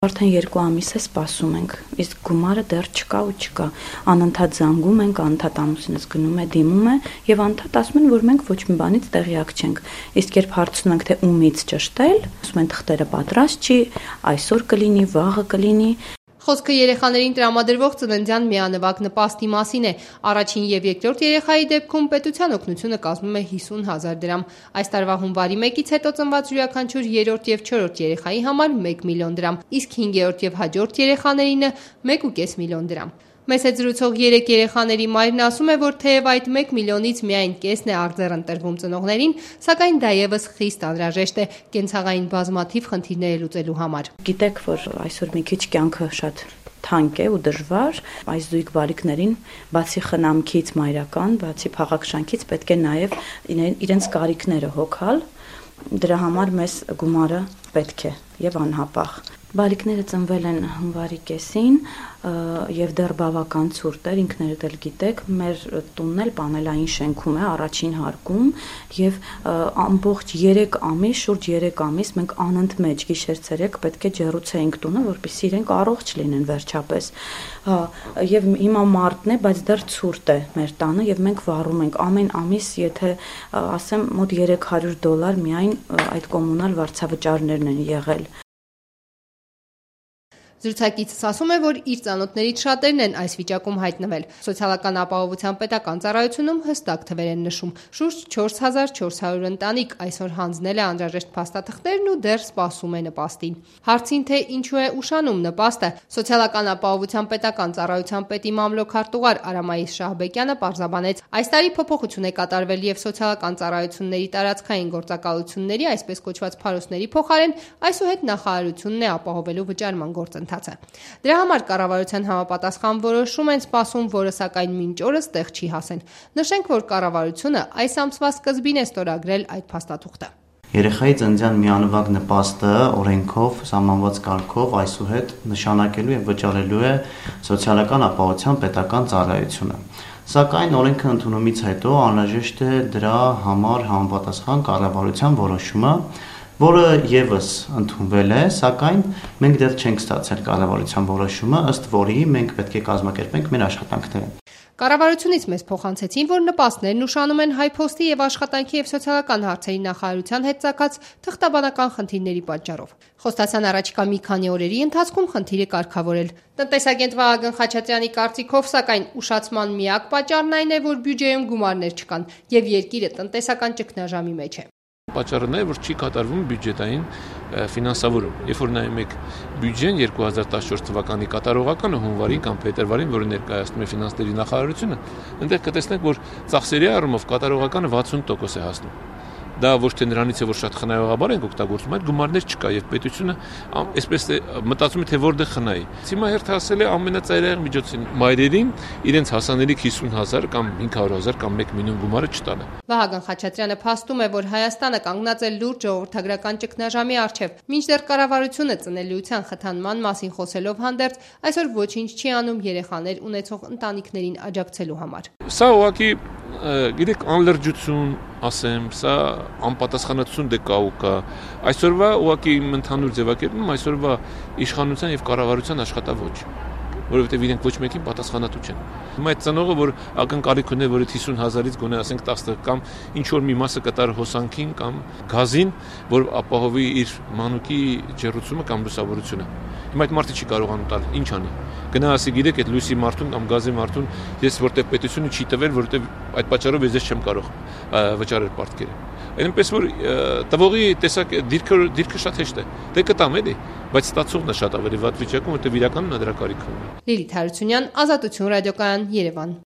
Արդեն 2 ամիս է սպասում ենք, իսկ գումարը դեռ չկա ու չկա, անընդհատ զանգում ենք, անընդհատ ամուսինս գնում է, դիմում է եւ անընդհատ ասում են, որ մենք ոչ մի բանից տեղյակ չենք, իսկ երբ հարցնում ենք, թե ումից ճշտել, ասում են թղթերը պատրաստ չի, այսօր կլինի, վաղը կլինի։ Խոսքը երեխաներին տրամադրվող ծննդյան միանվագ նպաստի մասին է։ Առաջին եւ երկրորդ երեխայի դեպքում պետության օգնությունը կազմում է 50,000 դրամ։ Այս տարվա հունվարի 1-ից հետո ծնված յուրաքանչյուր 3-րդ եւ 4-րդ երեխայի համար 1 միլիոն դրամ, իսկ 5-րդ եւ հաջորդ երեխաներինը 1.5 միլիոն դրամ։ Մեզ հետ զրուցող 3 երեխաների մայրն ասում է, որ թեև այդ 1 միլիոնից միայն կեսն է արձեռ ընտրվում ծնողներին, սակայն դա եւս խիստ անհրաժեշտ է կենցաղային բազմաթիվ խնդիրներ լուծելու համար։ Գիտեք, որ այսօր մի քիչ կյանքը շատ թանկ է ու դժվար, այս զույգ բարիկներին բացի խնամքից մայրական, բացի փաղաքշանքից պետք է նաեւ իրենց կարիքները հոգալ, դրա համար մեզ գումարը պետք է եւ անհապաղ։ Բարիկները ծնվել են հունվարի կեսին եւ դեռ բավական ցուրտ էր, ինքներդ էլ գիտեք, մեր տունն էլ պանելային շենքում է, առաջին հարկում եւ ամբողջ 3 ամիս, շուրջ 3 ամիս մենք անընդմեջ գիշեր-ցերեկ պետք է ջեռուցեինք տունը, որպեսզի իրենք առողջ լինեն վերջապես։ Եվ հիմա մարտն է, բայց դեռ ցուրտ է մեր տանը եւ մենք վառում ենք ամեն ամիս, եթե ասեմ, մոտ $300 միայն այդ կոմունալ վարձավճարներն են եղել։ Զրուցակիցս ասում է, որ իր ծանոթներից շատերն են այս վիճակում հայտնվել։ Սոցիալական ապահովության պետական ծառայությունում հստակ թվեր են նշում։ Շուրջ 4400 ընտանիք այսօր հանձնել է անհրաժեշտ փաստաթղթերն ու դեռ սպասում է նպաստին։ Հարցին, թե ինչու է ուշանում նպաստը, Սոցիալական ապահովության պետական ծառայության պետի մամլոքարտուղար Արամայիս Շահբեկյանը պարզաբանեց, այս տարի փոփոխություն է կատարվել եւ սոցիալական ծառայությունների տարածքային գործակալությունների, այսպես կոչված փարոսների փոխարեն այսուհետ նախարարությունն է ապահովելու վճարման գործընթացը։ Դրա համար կառավարության համապատասխան որոշում են սպասում, որը սակայն մինչ օրս տեղ չի հասել։ Նշենք, որ կառավարությունը այս ամսվա սկզբին է ստորագրել այդ փաստաթուղթը։ Երեխայի ծննդյան միանվագ նպաստը օրենքով սահմանված կարգով այսուհետ նշանակելու եւ վճարելու է Սոցիալական ապահովության պետական ծառայությունը։ Սակայն օրենքը ընդունումից հետո անհրաժեշտ է դրա համար համապատասխան կառավարության որոշումը, որը եւս ընդունվել է, սակայն մենք դեռ չենք ստացել կառավարության որոշումը, ըստ որի մենք պետք է կազմակերպենք մեր աշխատանքները։ Կառավարությունից մեզ փոխանցեցին, որ նպաստներն ուշանում են Հայփոստի եւ Աշխատանքի եւ սոցիալական հարցերի նախարարության հետ ցակած թղթաբանական խնդիրների պատճառով։ Խոստացան առաջիկա մի քանի օրերի ընթացքում խնդիրը կարգավորել։ Տնտեսագետ Վահագն Խաչատրյանի կարծիքով, սակայն ուշացման միակ պատճառն այն է, որ բյուջեում գումարներ չկան եւ երկիրը տնտեսական ճգնաժամի մեջ է։ Պատճառն է, որ չի կատարվում բյուջետային ֆինանսավորում։ Երբ որ նայում եք բյուջեն 2014 թվականի կատարողականը հունվարին կամ փետրվարին, որը ներկայացնում է ֆինանսների նախարարությունը, այնտեղ կտեսնեք, որ ծախսերի առումով կատարողականը 60% է հասնում։ Դա ոչ թե նրանից է, որ շատ խնայողաբար ենք օգտագործում, այլ գումարներ չկա եւ պետությունը այսպես է մտածում է, թե որտեղ խնայի։ Հիմա հերթը ասել է ամենածայրահեղ միջոցին մայրերին իրենց հասանելիք 50,000 կամ 500,000 կամ 1 միլիոն գումարը չտալը։ Վահագն Խաչատրյանը փաստում է, որ Հայաստանը կանգնած է լուրջ ժողովրդագրական ճգնաժամի առջև։ Մինչդեռ կառավարությունը ծնելիության խթանման մասին խոսելով հանդերձ այսօր ոչինչ չի անում երեխաներ ունեցող ընտանիքներին աջակցելու համար։ Սա ուղղակի գիտեք անլրջություն, ասեմ, սա անպատասխանատվություն դե կա ու կա։ Այսօրվա ուղղակի ընդհանուր ձևակերպում այսօրվա իշխանության եւ կառավարության աշխատավոճ, որովհետեւ իրենք ոչ մեկին պատասխանատու չեն։ Հիմա այդ ծնողը, որ ակնկալիք ունի, որ 50,000-ից գոնե ասենք 10 կամ ինչ որ մի մասը կտար հոսանքին կամ գազին, որ ապահովի իր մանուկի ջեռուցումը կամ լուսավորությունը։ Հիմա այդ մարդը չի կարողանում տալ, ինչ անի։ Գնա ասի, գիտեք, այդ լույսի մարդուն կամ գազի մարդուն ես որտեղ պետությունը չի տվել, որովհետև այդ պատճառով ես չեմ կարող վճարել պարտքերը։ Այնպես որ տվողի տեսակ դիրքը շատ հեշտ է։ Դե կտամ էլի, բայց ստացողն է շատ ավելի վատ վիճակում, որտեղ իրականում նա դրա կարիք ունի։ Լիլիթ Հարությունյան, Ազատություն ռադիոկայան, Երևան։